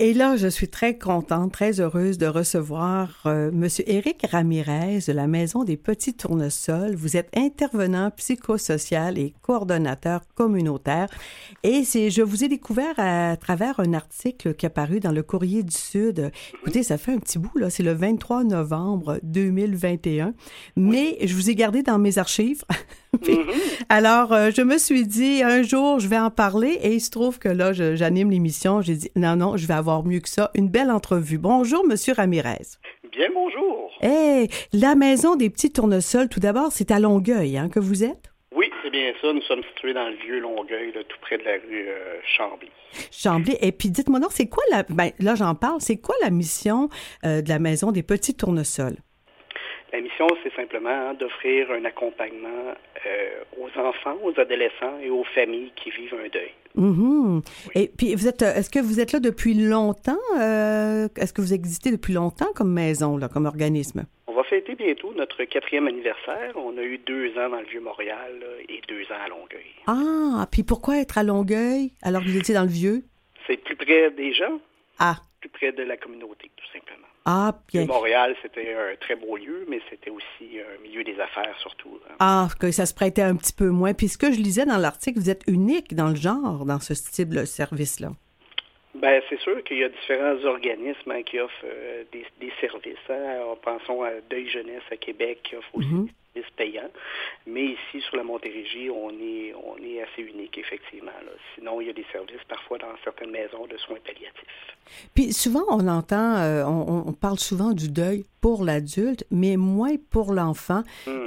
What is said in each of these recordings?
Et là, je suis très contente, très heureuse de recevoir Monsieur Éric Ramirez de la Maison des Petits Tournesols. Vous êtes intervenant psychosocial et coordonnateur communautaire. Et je vous ai découvert à travers un article qui est paru dans le Courrier du Sud. Écoutez, ça fait un petit bout, là. C'est le 23 novembre 2021. Mais je vous ai gardé dans mes archives. Alors, je me suis dit, un jour, je vais en parler. Et il se trouve que là, j'anime l'émission. J'ai dit, non, je vais avoir mieux que ça. Une belle entrevue. Bonjour, Monsieur Ramirez. Bien, bonjour. Hey, la Maison des Petits Tournesols, tout d'abord, c'est à Longueuil, hein, que vous êtes? Oui, c'est bien ça. Nous sommes situés dans le vieux Longueuil, là, tout près de la rue Chambly. Chambly. Et puis, dites-moi donc, c'est quoi là, j'en parle, c'est quoi la mission de la Maison des Petits Tournesols? La mission, c'est simplement d'offrir un accompagnement aux enfants, aux adolescents et aux familles qui vivent un deuil. Mm-hmm. Oui. Et puis, est-ce que vous êtes là depuis longtemps? Est-ce que vous existez depuis longtemps comme maison, là, comme organisme? On va fêter bientôt notre 4e anniversaire. On a eu 2 ans dans le Vieux-Montréal et 2 ans à Longueuil. Ah, puis pourquoi être à Longueuil alors que vous étiez dans le Vieux? C'est plus près des gens. Ah. Plus près de la communauté, tout simplement. Ah, bien. Montréal, c'était un très beau lieu, mais c'était aussi un milieu des affaires surtout. Hein. Ah, que ça se prêtait un petit peu moins. Puis ce que je lisais dans l'article, vous êtes unique dans le genre, dans ce style de service-là. Bien, c'est sûr qu'il y a différents organismes qui offrent des services. Hein. Pensons à Deuil Jeunesse à Québec qui offre aussi des services payants. Mais ici, sur la Montérégie, on est assez unique, effectivement. Là. Sinon, il y a des services parfois dans certaines maisons de soins palliatifs. Puis souvent, on entend, on parle souvent du deuil pour l'adulte, mais moins pour l'enfant.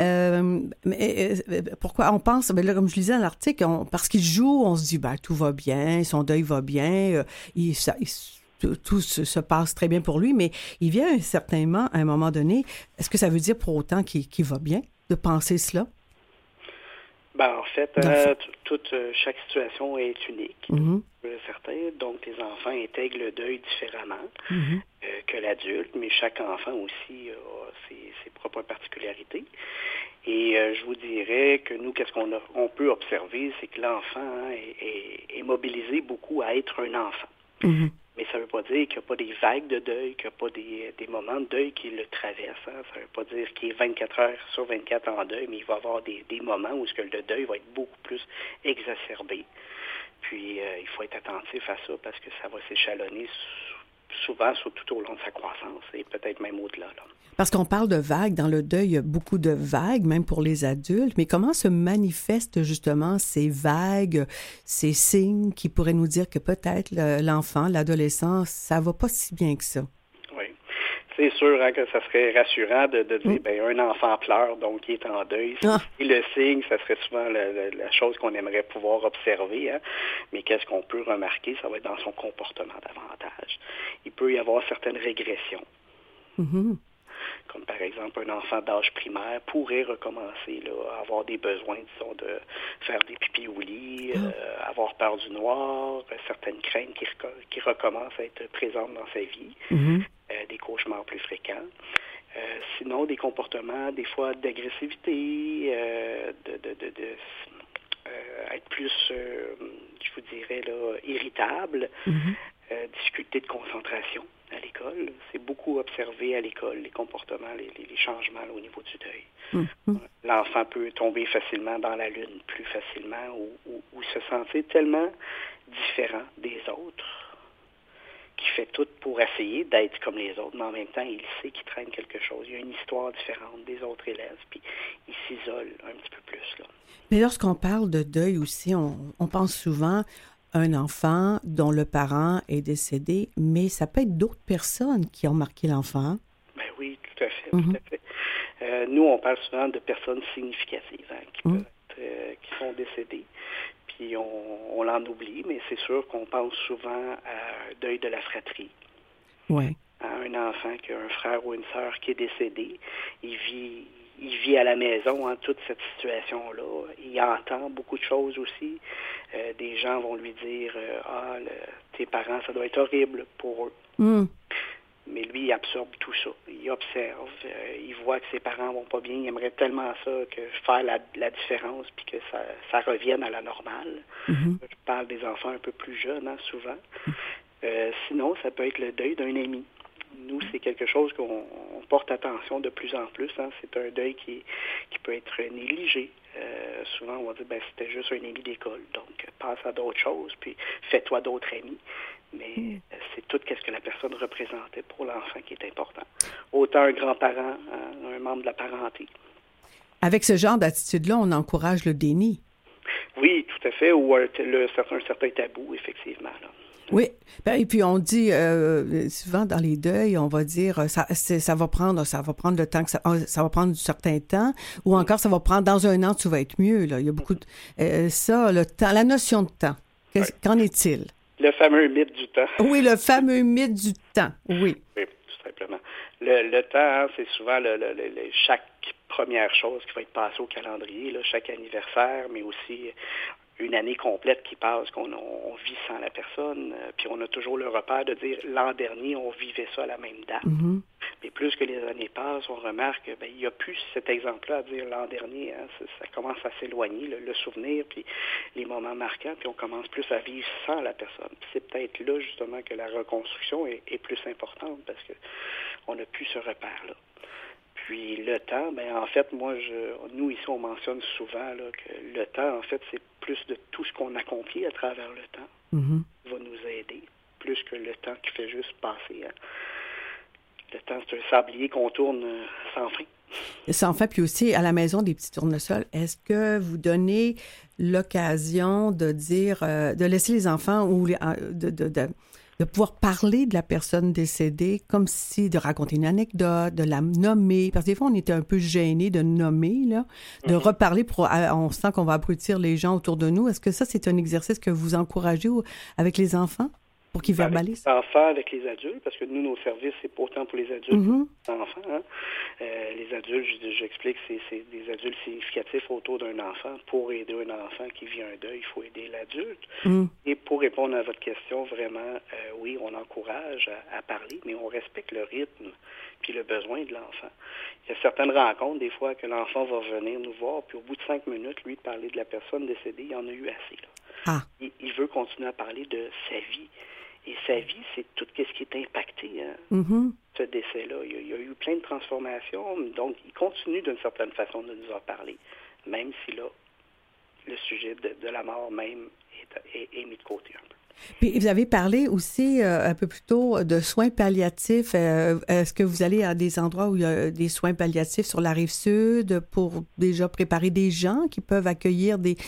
Pourquoi on pense, là, comme je lisais dans l'article, parce qu'il joue, on se dit, tout va bien, son deuil va bien, tout se passe très bien pour lui, mais il vient certainement, à un moment donné, est-ce que ça veut dire pour autant qu'il va bien de penser cela? En fait, chaque situation est unique, certain. Donc, les enfants intègrent le deuil différemment que l'adulte, mais chaque enfant aussi a ses propres particularités. Et je vous dirais que nous, qu'est-ce qu'on peut observer, c'est que l'enfant est mobilisé beaucoup à être un enfant. Mais ça ne veut pas dire qu'il n'y a pas des vagues de deuil, qu'il n'y a pas des moments de deuil qui le traversent. Hein. Ça ne veut pas dire qu'il est 24 heures sur 24 en deuil, mais il va y avoir des moments où le deuil va être beaucoup plus exacerbé. Puis, il faut être attentif à ça parce que ça va s'échelonner souvent tout au long de sa croissance et peut-être même au-delà. Là. Parce qu'on parle de vagues. Dans le deuil, il y a beaucoup de vagues, même pour les adultes. Mais comment se manifestent justement ces vagues, ces signes qui pourraient nous dire que peut-être l'enfant, l'adolescent, ça va pas si bien que ça? Oui. C'est sûr que ça serait rassurant de dire un enfant pleure, donc il est en deuil. Et le signe, ça serait souvent la chose qu'on aimerait pouvoir observer. Hein. Mais qu'est-ce qu'on peut remarquer? Ça va être dans son comportement davantage. Il peut y avoir certaines régressions. Comme par exemple, un enfant d'âge primaire pourrait recommencer à avoir des besoins, disons, de faire des pipis au lit, avoir peur du noir, certaines craintes qui recommencent à être présentes dans sa vie, des cauchemars plus fréquents. Sinon, des comportements, des fois, d'agressivité, être plus, je vous dirais, irritable, difficulté de concentration à l'école. C'est beaucoup observé à l'école, les comportements, les changements au niveau du deuil. L'enfant peut tomber facilement dans la lune, plus facilement, ou se sentir tellement différent des autres qu'il fait tout pour essayer d'être comme les autres, mais en même temps, il sait qu'il traîne quelque chose. Il y a une histoire différente des autres élèves, puis il s'isole un petit peu plus. Là. Mais lorsqu'on parle de deuil aussi, on pense souvent un enfant dont le parent est décédé, mais ça peut être d'autres personnes qui ont marqué l'enfant. Ben oui, tout à fait. Tout à fait. Nous, on parle souvent de personnes significatives qui sont décédées. Puis on l'en oublie, mais c'est sûr qu'on pense souvent à deuil de la fratrie. Oui. À un enfant qui a un frère ou une sœur qui est décédé, il vit à la maison toute cette situation-là. Il entend beaucoup de choses aussi. Des gens vont lui dire tes parents, ça doit être horrible pour eux. Mais lui, il absorbe tout ça. Il observe, il voit que ses parents vont pas bien. Il aimerait tellement ça que faire la différence puis que ça revienne à la normale. Je parle des enfants un peu plus jeunes, souvent. Sinon, ça peut être le deuil d'un ami. Nous, c'est quelque chose qu'on porte attention de plus en plus. Hein. C'est un deuil qui peut être négligé. Souvent, on va dire, c'était juste un ami d'école. Donc, passe à d'autres choses, puis fais-toi d'autres amis. Mais c'est tout ce que la personne représentait pour l'enfant qui est important. Autant un grand-parent, un membre de la parenté. Avec ce genre d'attitude-là, on encourage le déni. Oui, tout à fait, ou un certain tabou, effectivement. Là. Oui, et puis on dit souvent dans les deuils, on va dire ça va prendre le temps que ça va prendre un certain temps, ou encore ça va prendre dans un an tu vas être mieux. Là, il y a beaucoup de le temps, la notion de temps. Qu'en est-il? Le fameux mythe du temps. Oui, le fameux mythe du temps. Oui. Oui, tout simplement. Le temps, hein, c'est souvent chaque première chose qui va être passée au calendrier, là, chaque anniversaire, mais aussi une année complète qui passe, qu'on vit sans la personne, puis on a toujours le repère de dire l'an dernier, on vivait ça à la même date. Mm-hmm. Mais plus que les années passent, on remarque qu'il n'y a plus cet exemple-là à dire l'an dernier. Hein, ça commence à s'éloigner, le souvenir, puis les moments marquants, puis on commence plus à vivre sans la personne. Puis c'est peut-être là, justement, que la reconstruction est plus importante, parce qu'on n'a plus ce repère-là. Puis le temps, en fait, nous ici, on mentionne souvent là, que le temps, en fait, c'est plus de tout ce qu'on accomplit à travers le temps qui va nous aider, plus que le temps qui fait juste passer. Hein. Le temps, c'est un sablier qu'on tourne sans fin. Sans fin, puis aussi, à la maison des petits tournesols, est-ce que vous donnez l'occasion de dire, de laisser les enfants ou de pouvoir parler de la personne décédée, comme si de raconter une anecdote, de la nommer, parce que des fois, on était un peu gênés de nommer, là, de reparler, on sent qu'on va abrutir les gens autour de nous. Est-ce que ça, c'est un exercice que vous encouragez avec les enfants pour qu'ils verbalisent? Avec les enfants, avec les adultes, parce que nous, nos services, c'est pas autant pour les adultes que pour les enfants. Hein. Les adultes, j'explique, c'est des adultes significatifs autour d'un enfant. Pour aider un enfant qui vit un deuil, il faut aider l'adulte. Et pour répondre à votre question, vraiment, oui, on encourage à parler, mais on respecte le rythme puis le besoin de l'enfant. Il y a certaines rencontres, des fois, que l'enfant va venir nous voir, puis au bout de 5 minutes, lui, de parler de la personne décédée, il en a eu assez. Là. Il veut continuer à parler de sa vie. Et sa vie, c'est tout ce qui est impacté, ce décès-là. Il y a eu plein de transformations, donc il continue d'une certaine façon de nous en parler, même si là, le sujet de la mort même est mis de côté un peu. Puis vous avez parlé aussi un peu plus tôt de soins palliatifs. Est-ce que vous allez à des endroits où il y a des soins palliatifs sur la Rive-Sud pour déjà préparer des gens qui peuvent accueillir des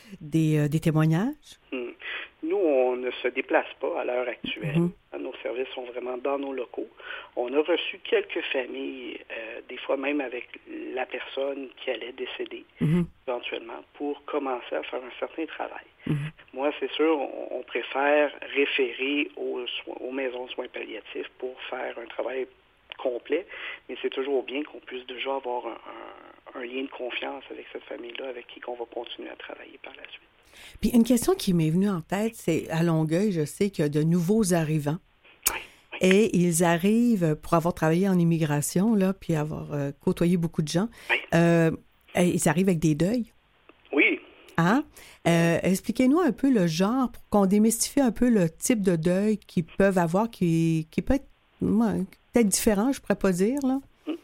témoignages? Nous, on ne se déplace pas à l'heure actuelle. Nos services sont vraiment dans nos locaux. On a reçu quelques familles, des fois même avec la personne qui allait décéder éventuellement, pour commencer à faire un certain travail. Moi, c'est sûr, on préfère référer aux maisons de soins palliatifs pour faire un travail complet, mais c'est toujours bien qu'on puisse déjà avoir un lien de confiance avec cette famille-là, avec qui on va continuer à travailler par la suite. Puis une question qui m'est venue en tête, c'est à Longueuil, je sais qu'il y a de nouveaux arrivants. Oui. Et ils arrivent, pour avoir travaillé en immigration, là, puis avoir côtoyé beaucoup de gens, ils arrivent avec des deuils. Oui. Hein? Expliquez-nous un peu le genre, pour qu'on démystifie un peu le type de deuil qu'ils peuvent avoir, qui peut être peut-être différent, je ne pourrais pas dire, là.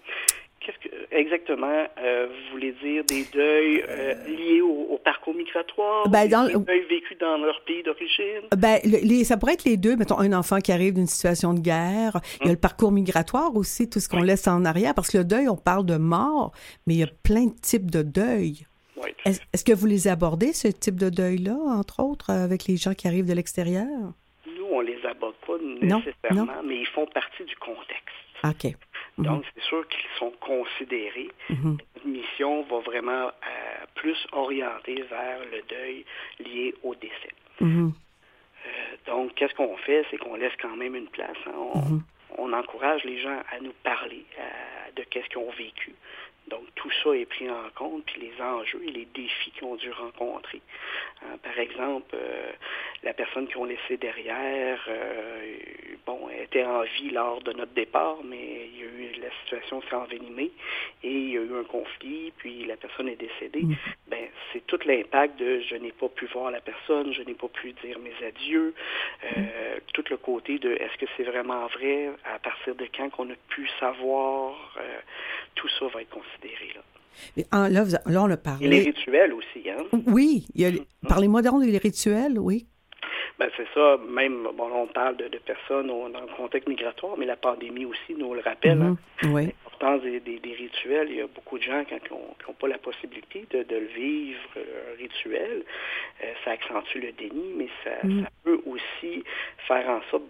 Exactement, vous voulez dire des deuils liés au parcours migratoire, des deuils vécus dans leur pays d'origine? Ça pourrait être les deux. Mettons, un enfant qui arrive d'une situation de guerre. Il y a le parcours migratoire aussi, tout ce qu'on laisse en arrière. Parce que le deuil, on parle de mort, mais il y a plein de types de deuil. Oui. Est-ce que vous les abordez, ce type de deuil-là, entre autres, avec les gens qui arrivent de l'extérieur? Nous, on les aborde pas nécessairement, mais ils font partie du contexte. OK. Donc, c'est sûr qu'ils sont considérés. Notre mission va vraiment plus orienter vers le deuil lié au décès. Donc, qu'est-ce qu'on fait? C'est qu'on laisse quand même une place. Hein? On encourage les gens à nous parler de qu'est-ce qu'ils ont vécu. Donc, tout ça est pris en compte, puis les enjeux et les défis qu'ils ont dû rencontrer. Par exemple, la personne qu'ils ont laissée derrière, est était en vie lors de notre départ, mais la situation s'est envenimée et il y a eu un conflit, puis la personne est décédée. C'est tout l'impact de je n'ai pas pu voir la personne, je n'ai pas pu dire mes adieux, tout le côté de est-ce que c'est vraiment vrai, à partir de quand qu'on a pu savoir, tout ça va être considéré là. Mais, là, on a parlé... Et les rituels aussi, hein? Oui, parlez-moi donc des rituels, oui. C'est ça, même, on parle de personnes dans le contexte migratoire, mais la pandémie aussi nous le rappelle. Oui. L'importance des rituels. Il y a beaucoup de gens qui n'ont pas la possibilité de le vivre, un rituel. Ça accentue le déni, mais ça peut aussi faire en sorte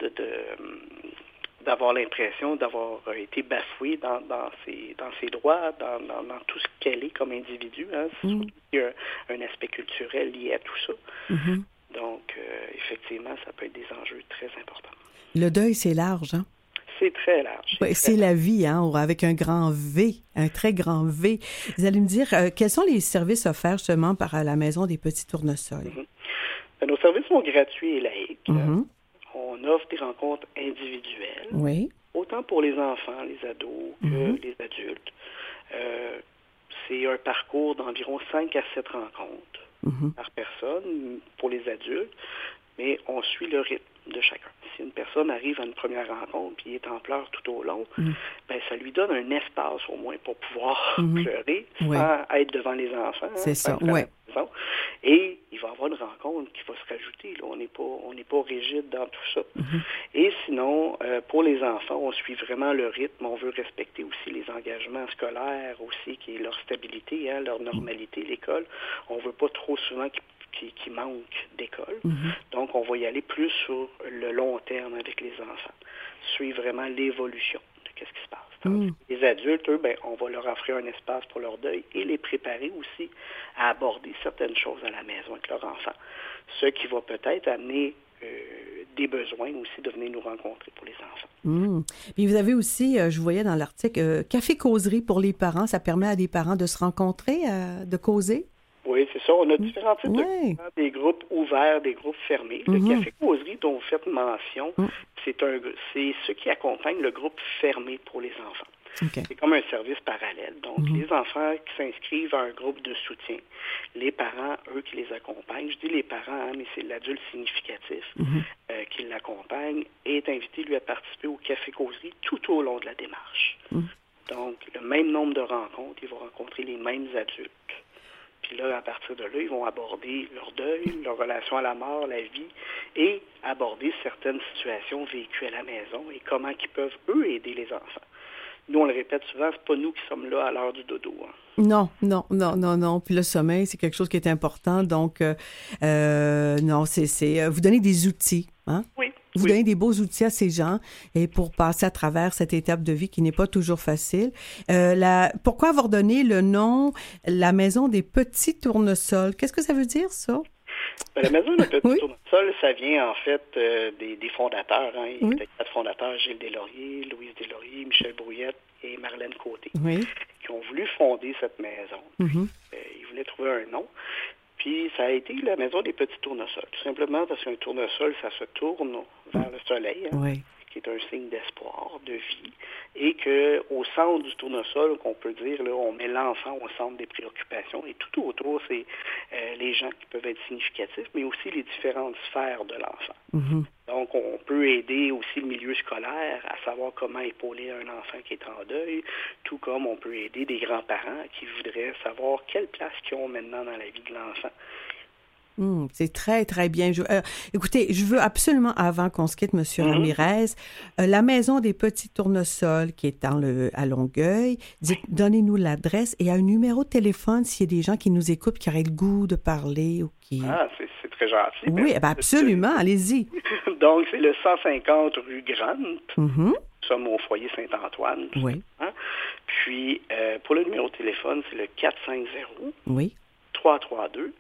d'avoir l'impression d'avoir été bafoué dans ses droits, dans tout ce qu'elle est comme individu. Hein. Surtout qu'il y a un aspect culturel lié à tout ça. Donc, effectivement, ça peut être des enjeux très importants. Le deuil, c'est large, hein? C'est très large. C'est la vie, hein, avec un grand V, un très grand V. Vous allez me dire, quels sont les services offerts justement par la Maison des Petits Tournesols? Nos services sont gratuits et laïques. On offre des rencontres individuelles, autant pour les enfants, les ados que les adultes. C'est un parcours d'environ 5 à 7 rencontres par personne pour les adultes, mais on suit le rythme de chacun. Si une personne arrive à une première rencontre et est en pleurs tout au long, ça lui donne un espace au moins pour pouvoir pleurer sans être devant les enfants. C'est ça, Et il va y avoir une rencontre qui va se rajouter. Là. On n'est pas rigide dans tout ça. Et sinon, pour les enfants, on suit vraiment le rythme. On veut respecter aussi les engagements scolaires aussi, qui est leur stabilité, hein, leur normalité, l'école. On ne veut pas trop souvent qui manquent d'école. Donc, on va y aller plus sur le long terme avec les enfants. Suivre vraiment l'évolution de ce qui se passe. Les adultes, eux, on va leur offrir un espace pour leur deuil et les préparer aussi à aborder certaines choses à la maison avec leur enfant. Ce qui va peut-être amener des besoins aussi de venir nous rencontrer pour les enfants. Puis vous avez aussi, je voyais dans l'article, café-causerie pour les parents. Ça permet à des parents de se rencontrer, de causer? Oui, c'est ça. On a différents types de des groupes ouverts, des groupes fermés. Le café-causerie dont vous faites mention, c'est ceux qui accompagnent le groupe fermé pour les enfants. C'est comme un service parallèle. Donc, les enfants qui s'inscrivent à un groupe de soutien, les parents, eux, qui les accompagnent, je dis les parents, hein, mais c'est l'adulte significatif qui l'accompagne, est invité, lui, à participer au café-causerie tout au long de la démarche. Donc, le même nombre de rencontres, il va rencontrer les mêmes adultes. Puis là, à partir de là, ils vont aborder leur deuil, leur relation à la mort, la vie, et aborder certaines situations vécues à la maison et comment ils peuvent, eux, aider les enfants. Nous, on le répète souvent, c'est pas nous qui sommes là à l'heure du dodo. Hein. Non. Puis le sommeil, c'est quelque chose qui est important. Donc, non, c'est vous donnez des outils, hein? Oui. Vous donnez des beaux outils à ces gens et pour passer à travers cette étape de vie qui n'est pas toujours facile. Pourquoi avoir donné le nom La Maison des Petits Tournesols? Qu'est-ce que ça veut dire, ça? La Maison des Petits Tournesols, ça vient en fait des fondateurs. Hein. Il y a 4 fondateurs, Gilles Deslauriers, Louise Deslauriers, Michel Brouillette et Marlène Côté, qui ont voulu fonder cette maison. Ils voulaient trouver un nom. Puis ça a été la Maison des Petits Tournesols, tout simplement parce qu'un tournesol, ça se tourne vers le soleil, qui est un signe d'espoir, de vie, et qu'au centre du tournesol, qu'on peut dire, là, on met l'enfant au centre des préoccupations, et tout autour, c'est les gens qui peuvent être significatifs, mais aussi les différentes sphères de l'enfant. Donc, on peut aider aussi le milieu scolaire à savoir comment épauler un enfant qui est en deuil, tout comme on peut aider des grands-parents qui voudraient savoir quelle place ils ont maintenant dans la vie de l'enfant. C'est très, très bien. Écoutez, je veux absolument, avant qu'on se quitte, M. Ramirez, la Maison des Petits Tournesols, qui est à Longueuil, donnez-nous l'adresse et un numéro de téléphone s'il y a des gens qui nous écoutent, qui auraient le goût de parler ou qui... Ah, c'est très gentil. Oui, absolument, allez-y. Donc, c'est le 150 rue Grant. Nous sommes au foyer Saint-Antoine. Oui. Puis, pour le numéro de téléphone, c'est le 450 oui. 332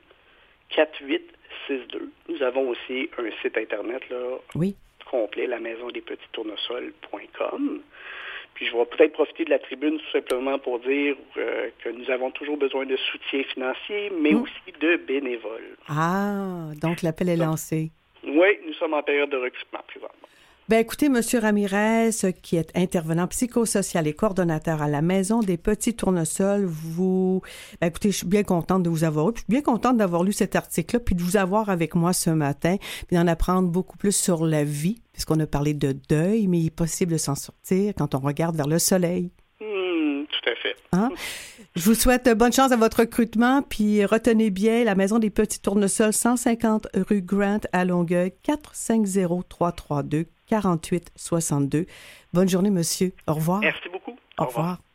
4862. Nous avons aussi un site Internet là, complet, la maison des petits tournesols.com. Puis je vais peut-être profiter de la tribune tout simplement pour dire que nous avons toujours besoin de soutien financier, mais aussi de bénévoles. Ah, donc l'appel est lancé. Oui, nous sommes en période de recrutement présentement. Ben écoutez, M. Ramirez, qui est intervenant psychosocial et coordonnateur à la Maison des Petits Tournesols, écoutez, je suis bien contente de vous avoir eu, puis je suis bien contente d'avoir lu cet article-là, puis de vous avoir avec moi ce matin, puis d'en apprendre beaucoup plus sur la vie, puisqu'on a parlé de deuil, mais il est possible de s'en sortir quand on regarde vers le soleil. Tout à fait. Hein? Je vous souhaite bonne chance à votre recrutement, puis retenez bien la Maison des Petits Tournesols, 150 rue Grant à Longueuil, 450-332-4862. Bonne journée, monsieur. Au revoir. Merci beaucoup. Au revoir.